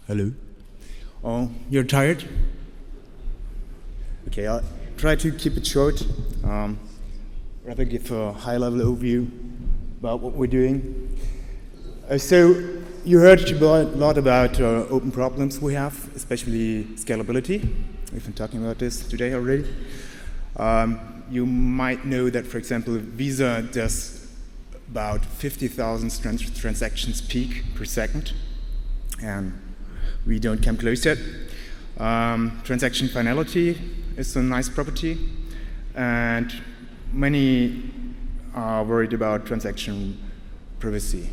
Hello. Oh, you're tired? Okay, I'll try to keep it short. Rather give a high-level overview about what we're doing. So you heard a lot about open problems we have, especially scalability. We've been talking about this today already. You might know that, for example, Visa does about 50,000 transactions peak per second, and we don't come close yet. Transaction finality is a nice property, and many are worried about transaction privacy.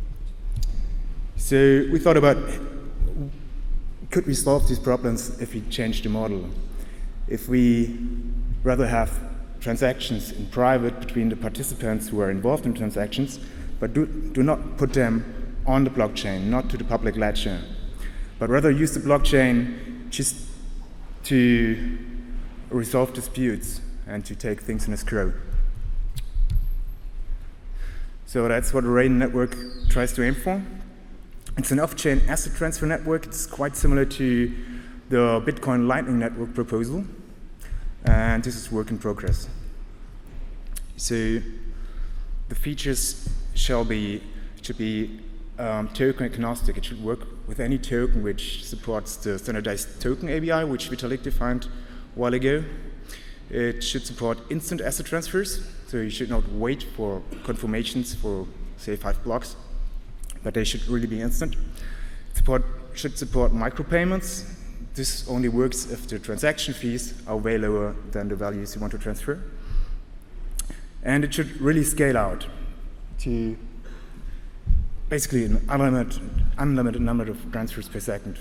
So we thought about, could we solve these problems if we change the model? If we rather have transactions in private between the participants who are involved in transactions, but do not put them on the blockchain, not to the public ledger, but rather use the blockchain just to resolve disputes and to take things in escrow. So that's what the Raiden network tries to aim for. It's an off-chain asset transfer network. It's quite similar to the Bitcoin Lightning Network proposal, and this is work in progress. So the features should be token agnostic. It should work with any token which supports the standardized token API, which Vitalik defined a while ago. It should support instant asset transfers, so you should not wait for confirmations for, say, 5 blocks, but they should really be instant. It should support micropayments. This only works if the transaction fees are way lower than the values you want to transfer. And it should really scale out to basically an unlimited number of transfers per second.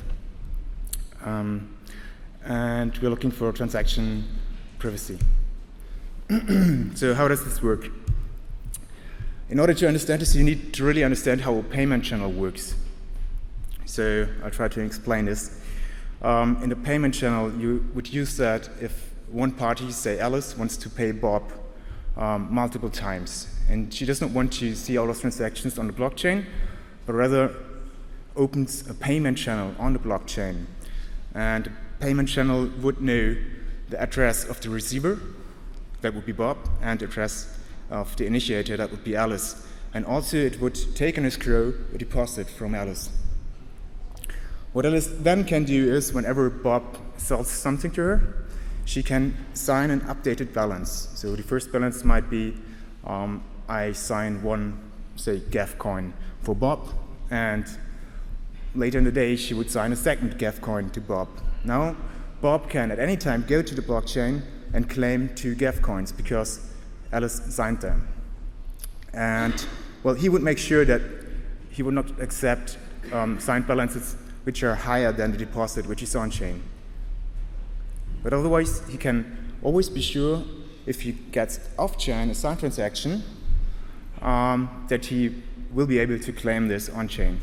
And we're looking for transaction privacy. So how does this work? In order to understand this, you need to really understand how a payment channel works. So I'll try to explain this. In the payment channel, you would use that if one party, say Alice, wants to pay Bob multiple times, and she doesn't want to see all those transactions on the blockchain, but rather opens a payment channel on the blockchain. And the payment channel would know the address of the receiver, that would be Bob, and the address of the initiator, that would be Alice. And also it would take an escrow, a deposit from Alice. What Alice then can do is, whenever Bob sells something to her, she can sign an updated balance. So the first balance might be, I sign one, say, GAF coin for Bob, and later in the day she would sign a second GAF coin to Bob. Now, Bob can at any time go to the blockchain and claim 2 GAF coins because Alice signed them. And, well, he would make sure that he would not accept signed balances which are higher than the deposit which is on-chain. But otherwise, he can always be sure, if he gets off-chain a signed transaction, that he will be able to claim this on-chain.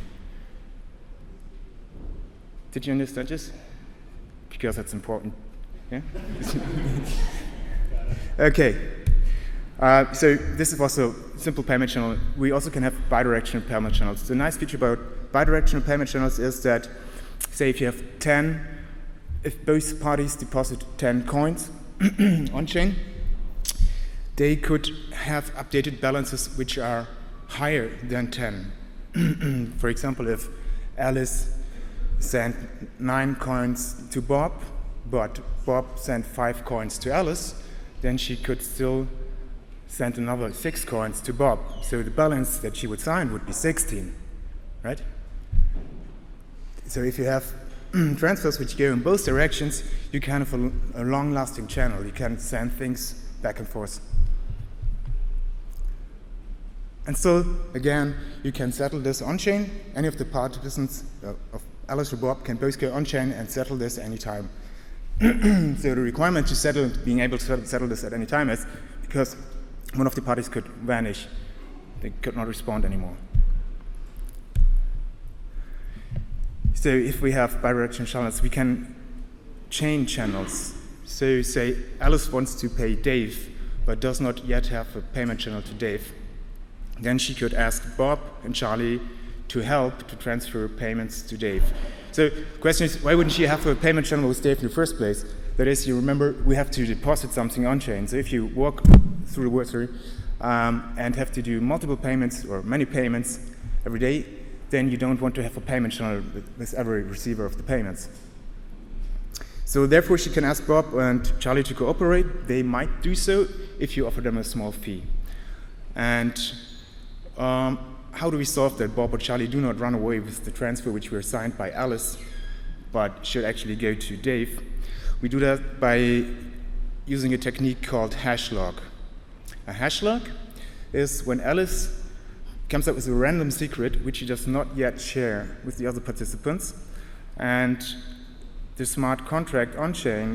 Did you understand this? Because that's important. Yeah? Okay. So this is also a simple payment channel. We also can have bidirectional payment channels. The nice feature about bidirectional payment channels is that, say, if you have 10, if both parties deposit 10 coins on-chain, they could have updated balances which are higher than 10. For example, if Alice sent 9 coins to Bob, but Bob sent 5 coins to Alice, then she could still send another 6 coins to Bob. So the balance that she would sign would be 16, right? So if you have transfers which go in both directions, you can have a long-lasting channel. You can send things back and forth. And so, again, you can settle this on-chain. Any of the participants of Alice or Bob can both go on-chain and settle this anytime. So the requirement to being able to settle this at any time is because one of the parties could vanish. They could not respond anymore. So if we have bidirectional channels, we can chain channels. So say Alice wants to pay Dave, but does not yet have a payment channel to Dave. Then she could ask Bob and Charlie to help to transfer payments to Dave. So the question is, why wouldn't she have a payment channel with Dave in the first place? That is, you remember, we have to deposit something on-chain. So if you walk through the Web3 and have to do multiple payments or many payments every day, then you don't want to have a payment channel with every receiver of the payments. So therefore, she can ask Bob and Charlie to cooperate. They might do so if you offer them a small fee. And how do we solve that? Bob or Charlie do not run away with the transfer which were signed by Alice, but should actually go to Dave. We do that by using a technique called hash lock. A hash lock is when Alice comes up with a random secret which she does not yet share with the other participants, and the smart contract on-chain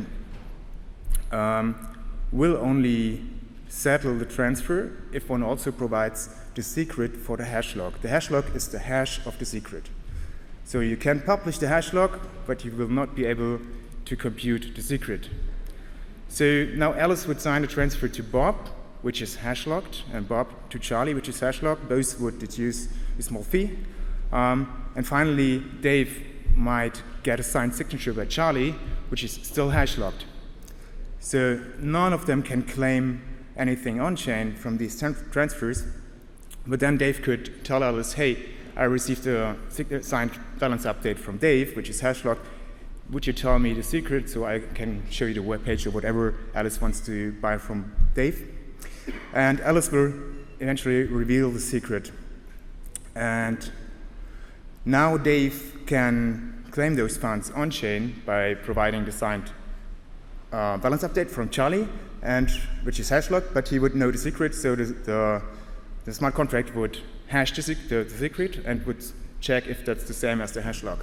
will only settle the transfer if one also provides the secret for the hash lock. The hash lock is the hash of the secret. So you can publish the hash lock, but you will not be able to compute the secret. So now Alice would sign a transfer to Bob, which is hash locked, and Bob to Charlie, which is hash locked. Both would deduce a small fee. And finally, Dave might get a signed signature by Charlie, which is still hash locked. So none of them can claim anything on-chain from these transfers, but then Dave could tell Alice, hey, I received a signed balance update from Dave, which is hash locked. Would you tell me the secret so I can show you the web page or whatever Alice wants to buy from Dave? And Alice will eventually reveal the secret. And now Dave can claim those funds on-chain by providing the signed balance update from Charlie, and which is hash locked, but he would know the secret, so the smart contract would hash the secret and would check if that's the same as the hash lock.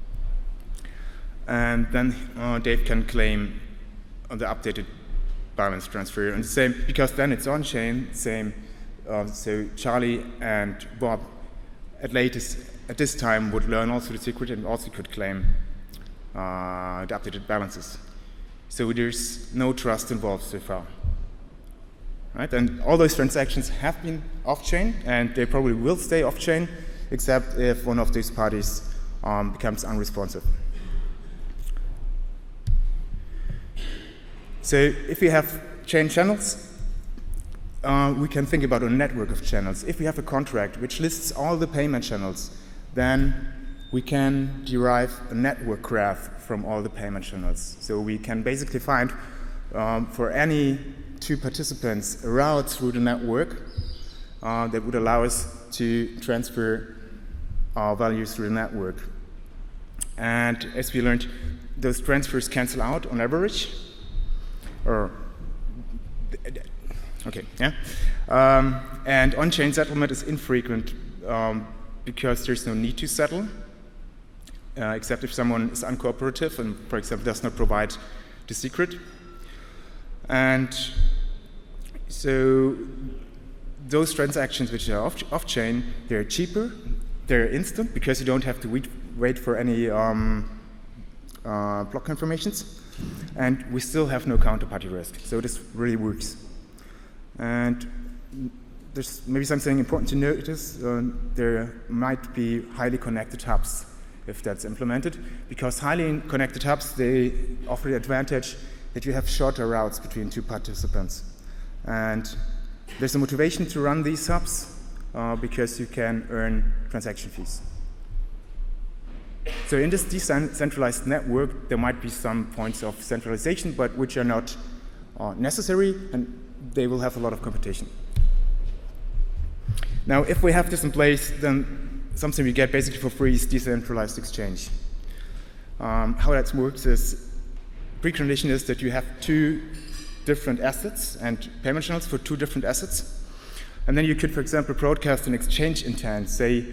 And then Dave can claim the updated balance transfer, and the same, because then it's on-chain, same. So Charlie and Bob at this time would learn also the secret and also could claim the updated balances. So there's no trust involved so far. Right? And all those transactions have been off-chain, and they probably will stay off-chain, except if one of these parties becomes unresponsive. So if we have chain channels, we can think about a network of channels. If we have a contract which lists all the payment channels, then we can derive a network graph from all the payment channels. So we can basically find, for any two participants, a route through the network that would allow us to transfer our values through the network. And as we learned, those transfers cancel out on average. And on-chain settlement is infrequent because there's no need to settle, except if someone is uncooperative and, for example, does not provide the secret. And so those transactions which are off-chain, they're cheaper, they're instant because you don't have to wait for any block confirmations, and we still have no counterparty risk. So this really works. And there's maybe something important to notice. There might be highly connected hubs if that's implemented, because highly connected hubs, they offer the advantage that you have shorter routes between two participants. And there's a motivation to run these hubs because you can earn transaction fees. So in this decentralized network, there might be some points of centralization, but which are not necessary, and they will have a lot of competition. Now, if we have this in place, then something we get basically for free is decentralized exchange. How that works is, precondition is that you have two different assets and payment channels for two different assets. And then you could, for example, broadcast an exchange intent. Say,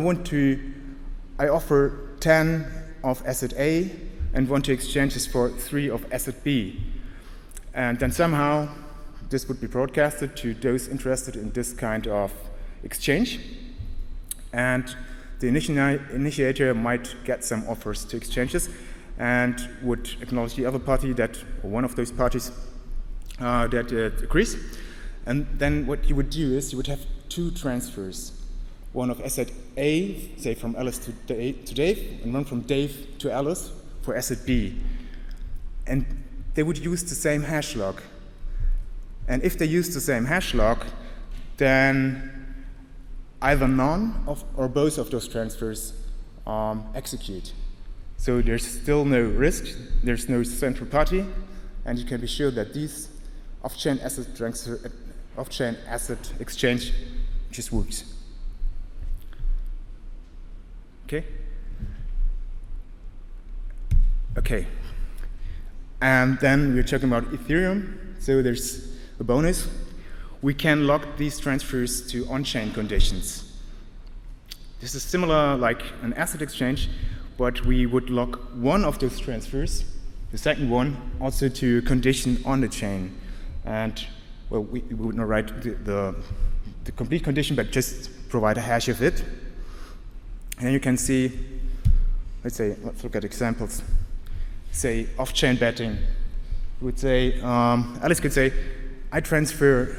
I offer 10 of asset A and want to exchange this for 3 of asset B. And then somehow this would be broadcasted to those interested in this kind of exchange. And the initiator might get some offers to exchanges and would acknowledge the other party that, or one of those parties that agrees. And then what you would do is you would have two transfers. one of asset A, say from Alice to Dave, and one from Dave to Alice for asset B. And they would use the same hash log. And if they use the same hash log, then either none or both of those transfers execute. So there's still no risk, there's no central party, and you can be sure that these off-chain asset exchange just works. Okay. And then we're talking about Ethereum. So there's a bonus. We can lock these transfers to on-chain conditions. This is similar like an asset exchange, but we would lock one of those transfers, the second one, also to a condition on the chain. And well, we would not write the complete condition, but just provide a hash of it. And then you can see, let's look at examples. Say off-chain betting. We would say, Alice could say, I transfer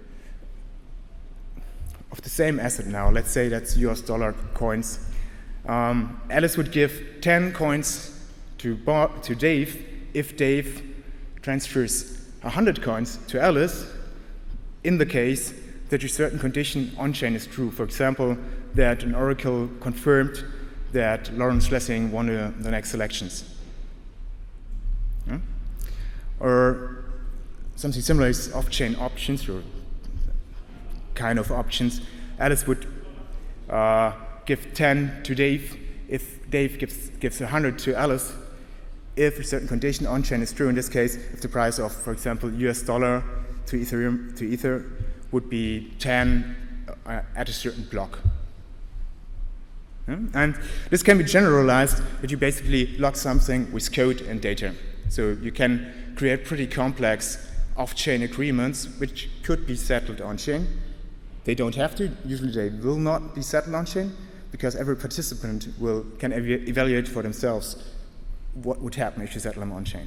of the same asset now. Let's say that's US dollar coins. Alice would give 10 coins to Dave if Dave transfers 100 coins to Alice in the case that a certain condition on-chain is true. For example, that an oracle confirmed that Lawrence Lessig won the next elections. Yeah? Or something similar is off-chain options, or kind of options. Alice would give 10 to Dave if Dave gives 100 to Alice if a certain condition on-chain is true. In this case, if the price of, for example, US dollar to Ether would be 10 at a certain block. Yeah? And this can be generalized that you basically lock something with code and data. So you can create pretty complex off-chain agreements which could be settled on-chain. They don't have to. Usually they will not be settled on-chain because every participant can evaluate for themselves what would happen if you settle them on-chain.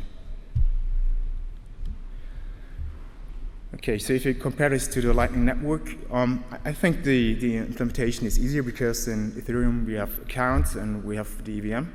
Okay, so if you compare this to the Lightning Network, I think the implementation is easier because in Ethereum we have accounts and we have the EVM.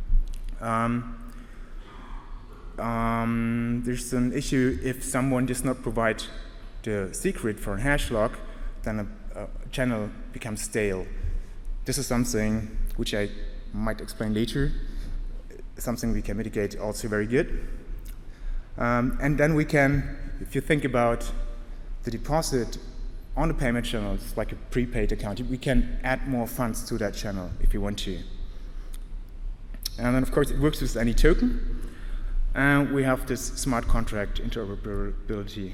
There's an issue if someone does not provide the secret for a hash lock, then a channel becomes stale. This is something which I might explain later, something we can mitigate also very good. And then we can, if you think about the deposit on the payment channel, it's like a prepaid account, we can add more funds to that channel if you want to. And then of course it works with any token. And we have this smart contract interoperability.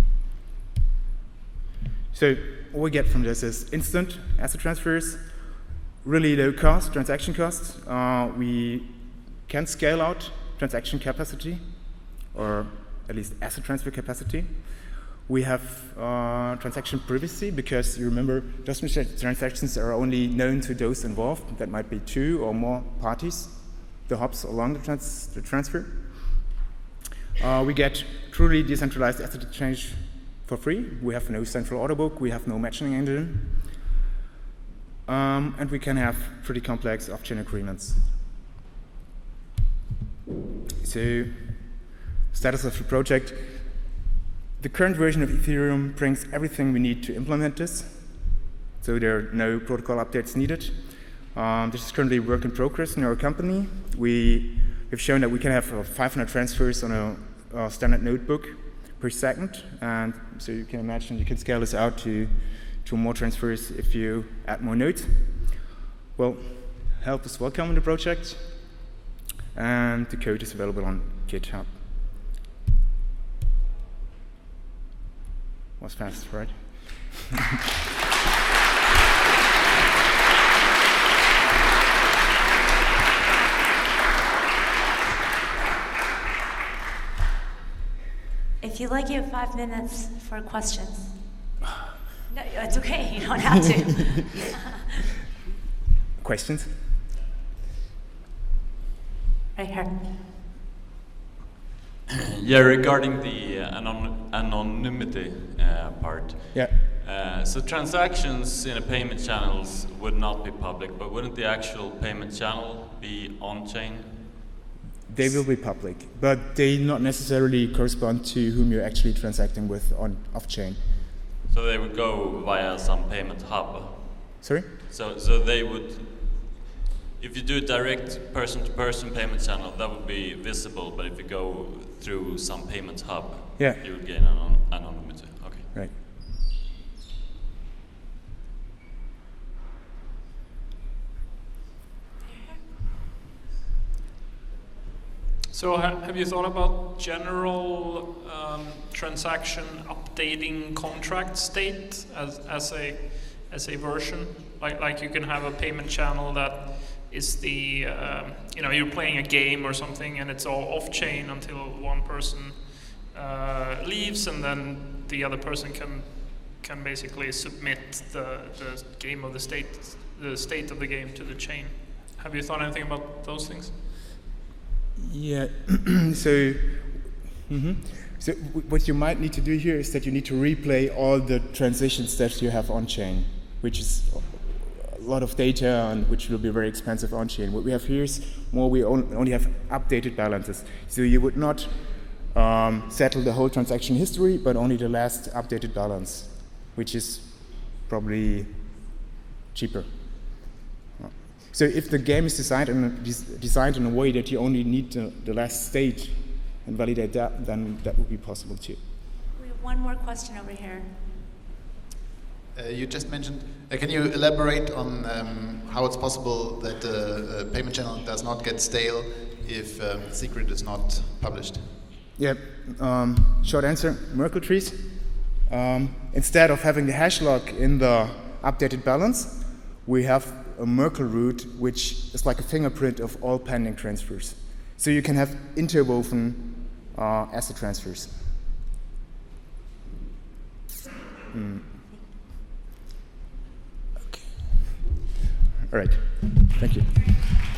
So what we get from this is instant asset transfers, really low cost, transaction costs. We can scale out transaction capacity, or at least asset transfer capacity. We have transaction privacy because you remember those transactions are only known to those involved. That might be 2 or more parties, the hops along the transfer. We get truly decentralized asset exchange for free. We have no central order book, we have no matching engine, and we can have pretty complex off-chain agreements. So, status of the project. The current version of Ethereum brings everything we need to implement this, so there are no protocol updates needed. This is currently a work in progress in our company. We have shown that we can have 500 transfers on a standard notebook per second, and so you can imagine you can scale this out to more transfers if you add more nodes. Well, help is welcome in the project, and the code is available on GitHub. Was fast, right? If you'd like, you have 5 minutes for questions. No, it's okay. You don't have to. Questions? Right here. Yeah, regarding the anonymity part. Yeah. So transactions in a payment channels would not be public, but wouldn't the actual payment channel be on-chain? They will be public, but they not necessarily correspond to whom you're actually transacting with on off-chain. So they would go via some payment hub? Sorry? So they would, if you do a direct person-to-person payment channel, that would be visible, but if you go through some payment hub, yeah, you would gain anonymity. Okay. Right. So have you thought about general transaction updating contract state as a version? Like you can have a payment channel that is the you're playing a game or something and it's all off chain until one person leaves, and then the other person can basically submit the game of the state of the game to the chain. Have you thought anything about those things? Yeah, so what you might need to do here is that you need to replay all the transitions that you have on-chain, which is a lot of data and which will be very expensive on-chain. What we have here is more we only have updated balances. So you would not settle the whole transaction history, but only the last updated balance, which is probably cheaper. So if the game is designed in a way that you only need the last state and validate that, then that would be possible too. We have one more question over here. You just mentioned, can you elaborate on how it's possible that the payment channel does not get stale if the secret is not published? Yeah, short answer, Merkle trees. Instead of having the hash lock in the updated balance, we have a Merkle root, which is like a fingerprint of all pending transfers. So you can have interwoven asset transfers. Okay. All right. Thank you.